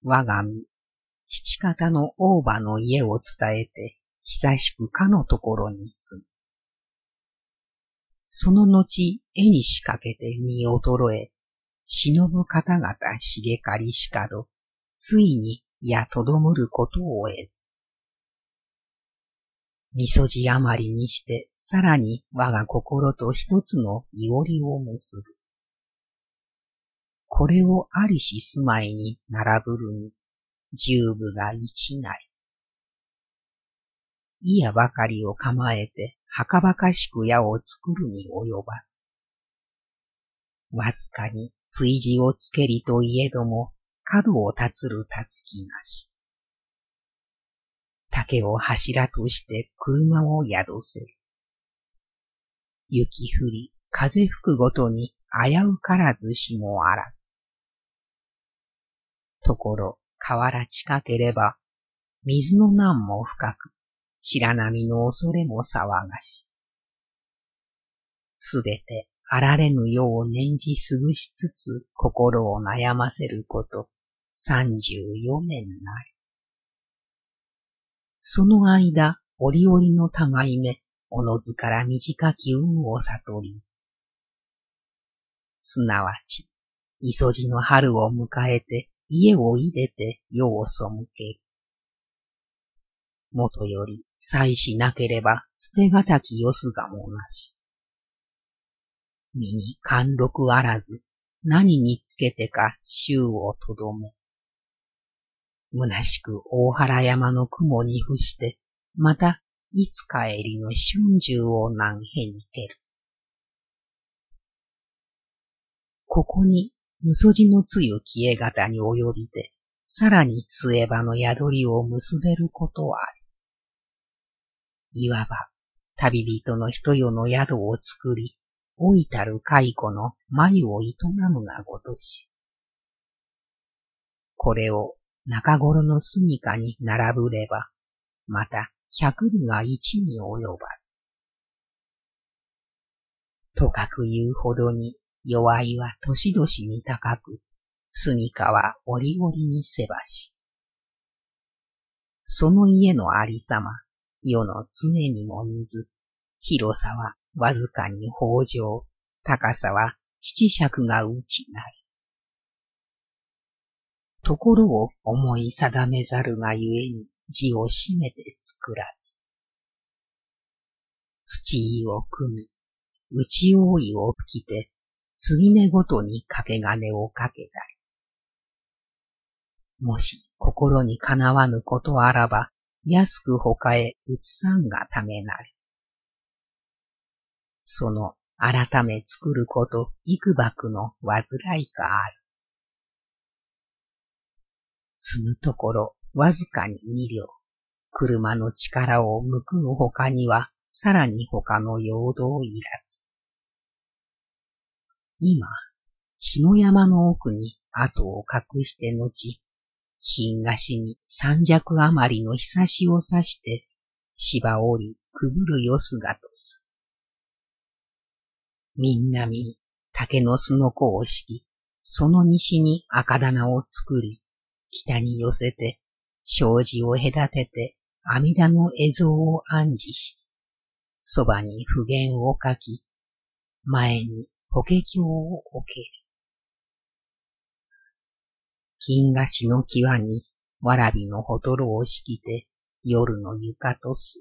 我が身、父方の大場の家を伝えて、久しくかのところに住む。その後、絵に仕掛けて身衰え、忍ぶ方々茂かりしかど、ついにやとどむることを得ず。みそじ余りにして、さらに我が心と一つのいおりを結ぶ。これをありし住まいに並ぶるに、十部が一ない。いやばかりを構えて、はかばかしく矢を作るに及ばず。わずかに追事をつけりといえども、角を立つるたつきなし。竹を柱として車を宿せる。雪降り、風吹くごとに危うからずしもあらず。ところ、河原近ければ、水の難も深く、白波の恐れも騒がし。すべてあられぬよう念じ過ぐしつつ心を悩ませること34年なり。その間、折々の互い目、おのずから短き運を悟り、すなわち、磯路の春を迎えて家を出でて世を背ける。もとより、妻しなければ捨てがたきよすがもなし。身に貫禄あらず、何につけてか衆をとどめ。虚しく大原山の雲に伏して、またいつ帰りの春秋を南辺に蹴る。ここに、むそじのつゆ消え方に及びて、さらに末場の宿りを結べることはある。いわば、旅人の一夜の宿を作り、老いたる蚕の眉を営むがごとし。これを中頃の住処に並ぶれば、また百里が一に及ばず。とかく言うほどに、弱いは年々に高く、住処は折々にせばし。その家のありさま、世の常にも似ず、広さはわずかに方丈、高さは七尺がうちなり。ところを思い定めざるがゆえに字を締めて作らず。土井を組み、内覆いを吹きて、継ぎ目ごとに掛け金をかけたり。もし心にかなわぬことあらば、安く他へ移さんがためなり。その改め作ること幾ばくの煩いかある。積むところわずかに2両。車の力を向くの他にはさらに他の用土いらず。今、日の山の奥に跡を隠して後、品菓子に三尺余りのひさしを刺して、芝折りくぐるよすがとす。みんなみ、竹のすのこを敷き、その西に赤棚を作り、北に寄せて、障子を隔てて、阿弥陀の絵像を安置し、そばに普賢を書き、前に法華経を置ける。金菓子の際に、わらびのほとろを敷きて、夜の床とす。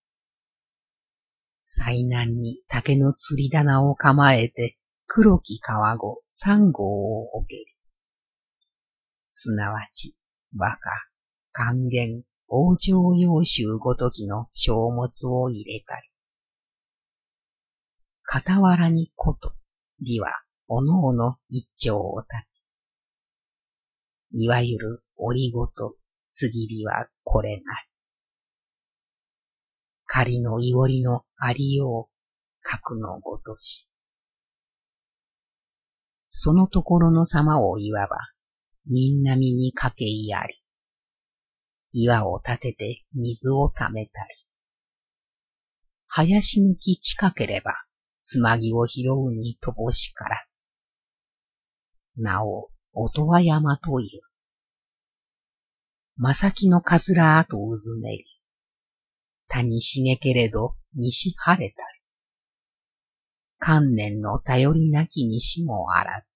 最南に竹の吊り棚を構えて、黒き川子三号を置ける。すなわち、和歌、還元、往生要集ごときの書物を入れたり。傍らにこと、りは、おのおの一丁を立つ。いわゆる折ごと、次りはこれなり。仮のいおりのありよう、格のごとし。そのところの様をいわば、みんなみにかけいあり。岩を立てて水をためたり。林抜き近ければ、つまぎを拾うにとぼしからず。なお、音羽山という。 まさきのかずらあとうずめり。谷茂けれど西晴れたり。観念の頼りなき西もあらず。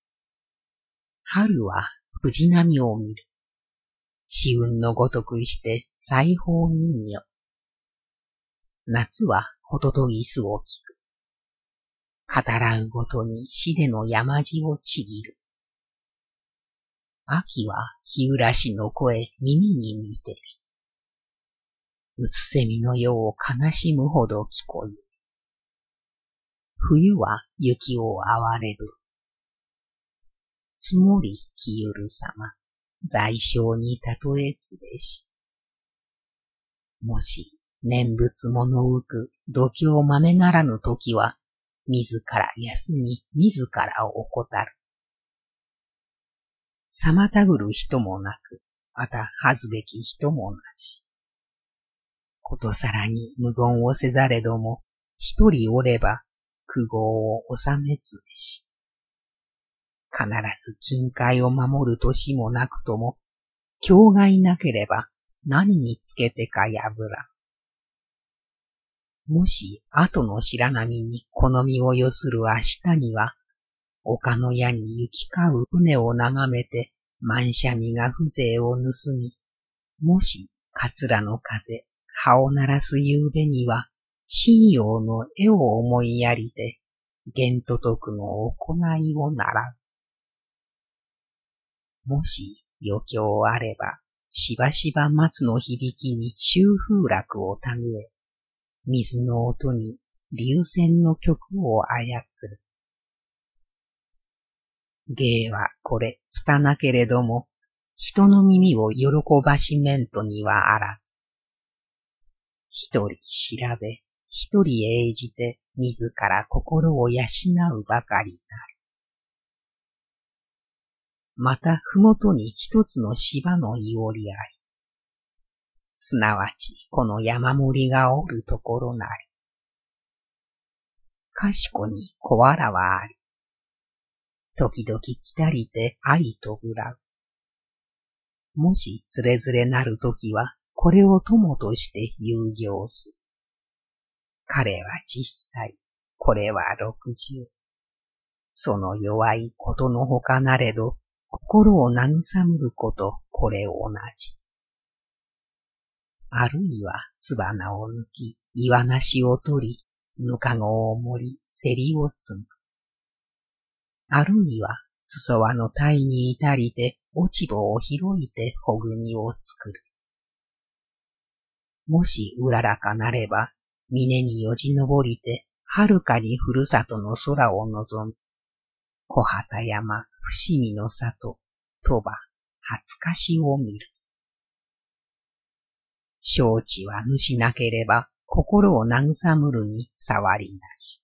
春は藤波を見る。紫雲のごとくして裁縫に見よ。夏はホトトギスを聞く。語らうごとに死での山地をちぎる。秋は日暮しの声耳に見てる。うつせみのよう悲しむほど聞こえる。冬は雪を哀れぶ。積もりきゆるさま、在生にたとえつべし。もし念仏ものうく度胸豆ならぬときは、自ら休み自ら怠る。妨ぐる人もなく、また恥ずべき人もなし。ことさらに無言をせざれども、一人おれば苦業を収めつべし。必ず近海を守る年もなくとも、境外なければ何につけてかやぶら。もし後の白波に好みをよする明日には、丘の矢に行き交う船を眺めて満車身が風情を盗み、もし桂の風、葉を鳴らす夕べには、神陽の絵を思いやりて、玄都徳の行いを習う。もし余興あれば、しばしば松の響きに秋風楽をたぐえ、水の音に流泉の曲を操る。芸はこれ、拙けれども、人の耳を喜ばしめんとにはあらず。一人調べ、一人営じて、自ら心を養うばかりなる。また、ふもとに一つの芝のいおりあり。すなわち、この山森がおるところなり。かしこに小わらはあり。時々来たりて愛とぶらう。もしつれづれなるときは、これを友として遊行す。彼は10歳、これは60。その弱いことのほかなれど、心を慰むること、これ同じ。あるいは、つばなを抜き、岩なしを取り、ぬかごを盛り、せりを積む。あるいは、裾輪の体に至りて、落ち穂を拾いて、ほぐみを作る。もし、うららかなれば、峰によじ登りて、はるかにふるさとの空を望む。小畑山、伏見の里、鳥羽、初かしを見る。承知は主なければ、心を慰むるに触りなし。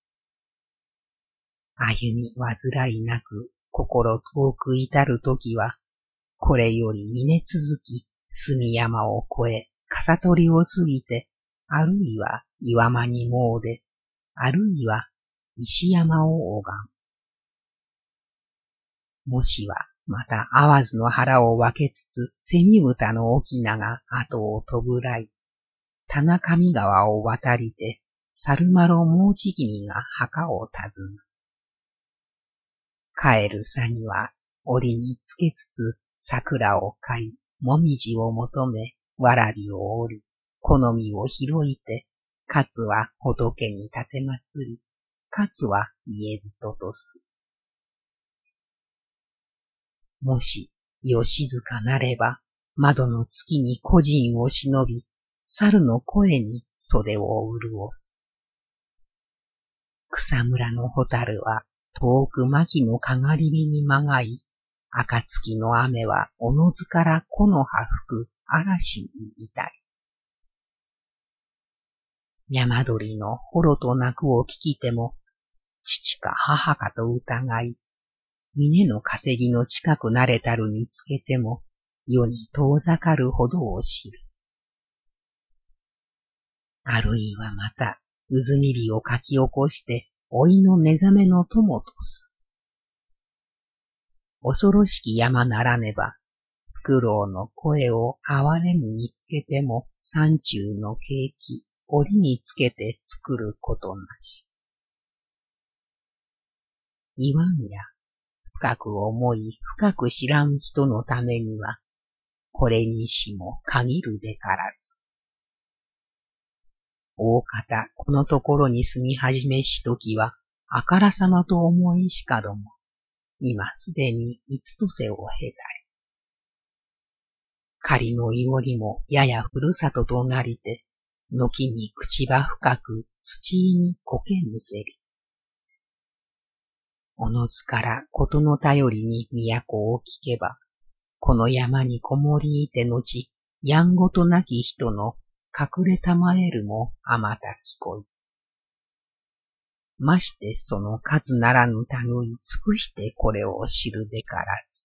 歩み煩いなく、心遠く至るときは、これより峰続き、住山を越え、笠取を過ぎて、あるいは岩間に詣で、あるいは石山を拝む。もしは、また淡路の腹を分けつつ、蝉歌の翁が後を飛ぶらい、田中上川を渡りて、猿丸もうち君が墓を訪む。帰るさには、折につけつつ、桜を買い、もみじを求め、わらびを折り、好みを拾いて、かつは仏に立てまつり、かつは家ずととす。もし、よしずかなれば、窓の月に故人を忍び、猿の声に袖を潤す。草むらのホタルは、遠く牧のかがり火にまがい、暁の雨はおのずから木の葉吹く嵐にいたり。山鳥のほろと鳴くを聞きても、父か母かと疑い、峰の稼ぎの近くなれたるにつけても、世に遠ざかるほどを知る。あるいはまた、渦み火をかき起こして、老いの目覚めの友とす。恐ろしき山ならねば、 苦労の声を哀れむにつけても、山中の景気、折につけて作ることなし。言わんや、深く思い、深く知らん人のためには、これにしも限るべからず。大方、このところに住み始めしときは、あからさまと思いしかども、今すでに五とせを経たい。仮のいおりもややふるさととなりて、軒に口ば深く土に苔むせり。おのずからことの頼りに都を聞けば、この山にこもりいて後、やんごとなき人の隠れたまえるもあまた聞こい。ましてその数ならぬ類尽くしてこれを知るべからず。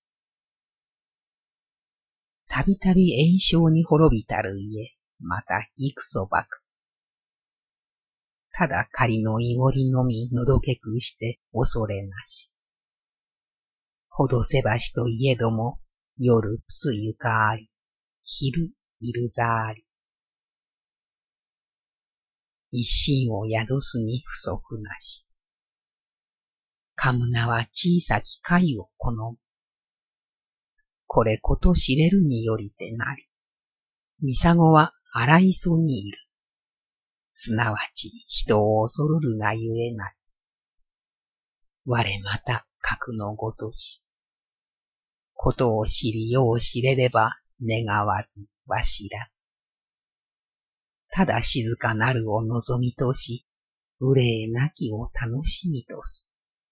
たびたび炎症に滅びたる家、また幾そばくす。ただ仮のいごりのみのどけくして恐れなし。ほどせばしといえども、夜すゆかあり、昼いるざあり。一心を宿すに不足なし。かむなは小さき貝を好む。これこと知れるによりてなり。みさごは荒磯にいる。すなわち人を恐るるがゆえない。我また格のごとし。ことを知りよう知れれば願わずは知らず。ただ静かなるを望みとし、憂いなきを楽しみとす。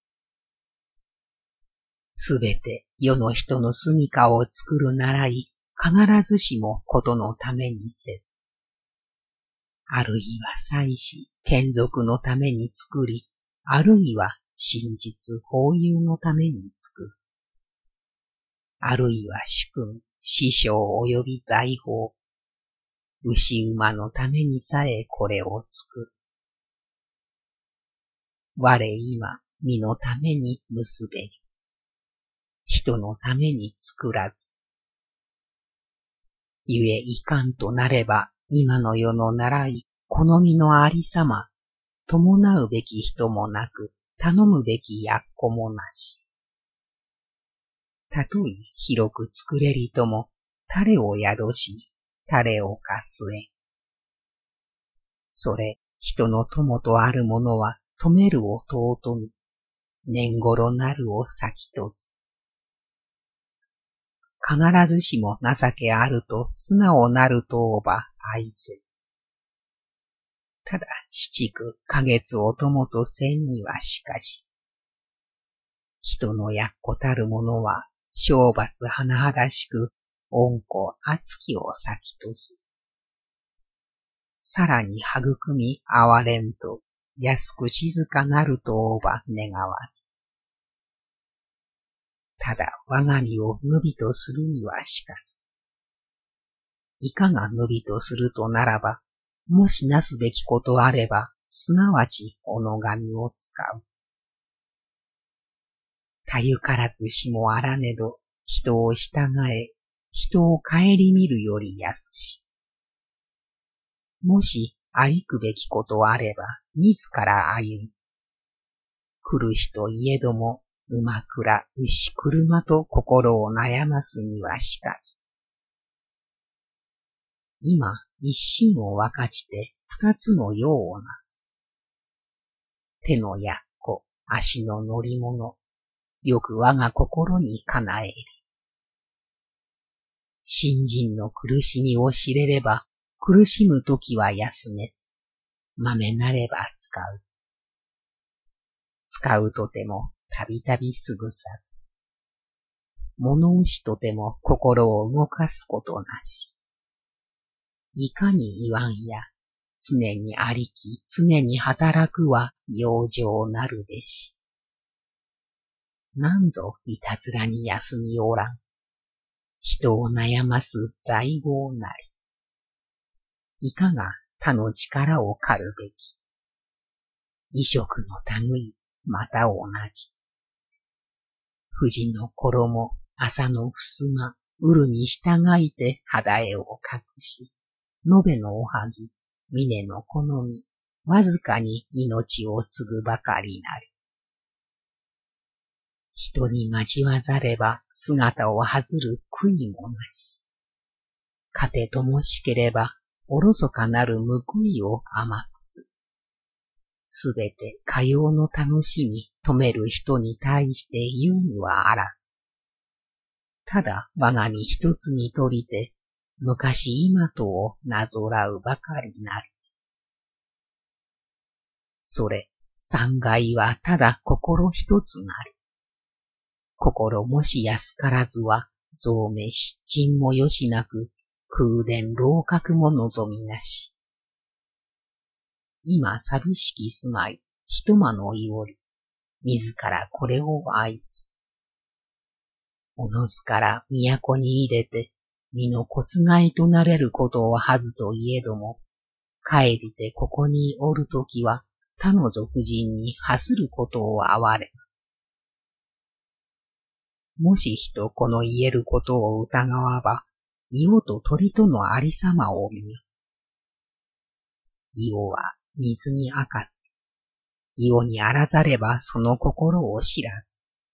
すべて世の人の住みかを作るならい、必ずしもことのためにせず。あるいは祭祀、眷属のために作り、あるいは真実、法有のために作る。あるいは主君、師匠及び財宝、牛馬のためにさえこれを作る。我今、身のために結べり。人のために作らず。ゆえいかんとなれば、今の世の習い、好みのありさま、伴うべき人もなく、頼むべきやっこもなし。たとえ広く作れりとも、種を宿し、種をかすえ。それ、人の友とあるものは、止めるを尊む。年頃なるを先とす。必ずしも情けあると素直なるとおば愛せず。ただ七九ヶ月を友とせんにはしかし。人のやっこたるものは、正罰甚だしく、温故厚きを先とす。さらに育み哀れんと、安く静かなるとおば願わず。ただ我が身を無備とするにはしかず。いかが無備とするとならば、もしなすべきことあれば、すなわちおのがみを使う。たゆからずしもあらねど、人を従え、人を顧みるより安し。もしありくべきことあれば、自ら歩み。来るしといえども、馬倉、牛、車と心を悩ますにはしかず。今、一心を分かちて二つの用をなす。手のやっこ、足の乗り物、よく我が心に叶えり。信心の苦しみを知れれば、苦しむときは休めず、まめなれば使う。使うとてもたびたびすぐさず。物押しとても心を動かすことなし。いかに言わんや、常にありき、常に働くは養生なるべし。なんぞいたずらに休みおらん。人を悩ます財宝なり。いかが他の力を借るべき。衣食の類、また同じ。富士の衣、朝の襖、 うるに従いて肌絵を隠し、延べのおはぎ、峰の好み、わずかに命を継ぐばかりなり。人に交わざれば姿をはずる悔いもなし。糧ともしければおろそかなる報いを甘くす。すべてかようの楽しみ止める人に対して言うにはあらず。ただ我が身一つにとりて、昔今とをなぞらうばかりなり。それ、三階はただ心一つなり。心もし安からずは、増命失鎮もよしなく、空伝老覚も望みなし。今寂しき住まい、一間のいおり、自らこれを愛す。おのずから都に入れて、身の骨骸となれることをはずといえども、帰りてここにおるときは、他の俗人に発することを哀れ。もし人この言えることを疑わば、伊予と鳥とのありさまを見よ。伊予は水にあかず、伊予にあらざればその心を知らず。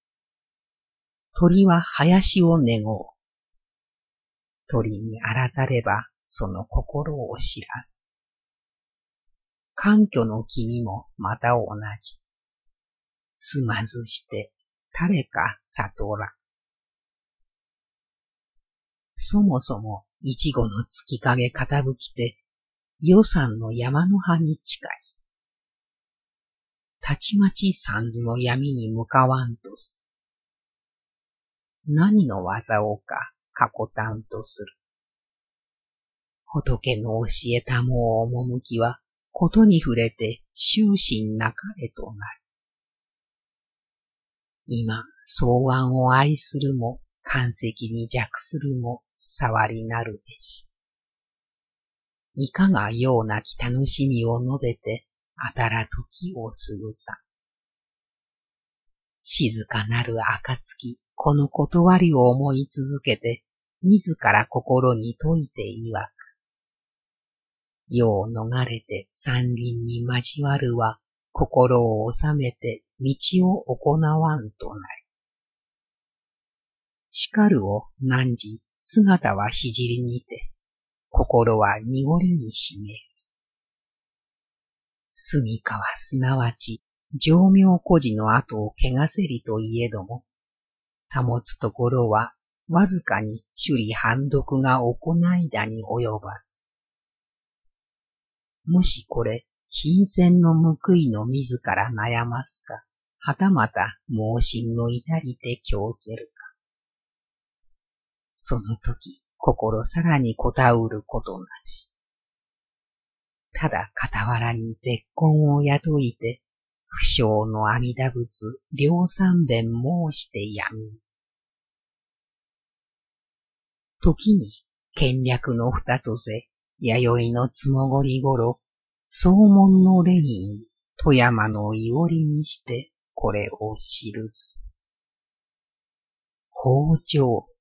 鳥は林を願う。鳥にあらざればその心を知らず。環境の君もまた同じ。すまずして誰か悟ら。そもそもいちごの月影傾きて、予算の山の葉に近し。たちまち三途の闇に向かわんとす。何の技をかかこたんとする。仏の教えたもう趣きは、ことに触れて終身なかれとなり。今、草案を愛するも、漢石に弱するも、触りなるべし。いかがようなき楽しみを述べて、あたら時を過ぐさ。静かなる暁、この断りを思い続けて、自ら心に説いて曰く。世を逃れて山林に交わるは、心を収めて道を行わんとなり。しかるを汝姿は聖にて、心は濁りにしめる。住処はすなわち、浄明孤児の後を汚せりといえども、保つところは、わずかに首里判読が行いだに及ばず。もしこれ、品箋の報いの自ら悩ますか、はたまた盲信の至りて強せるか。その時、心さらにこたうることなし。ただ傍らに絶根を雇いて、不詳の阿弥陀仏、両三遍申してやみ。時に、権略の二とせ、弥生のつもごりごろ、総門の霊院、富山のいおりにして、これを記す。北条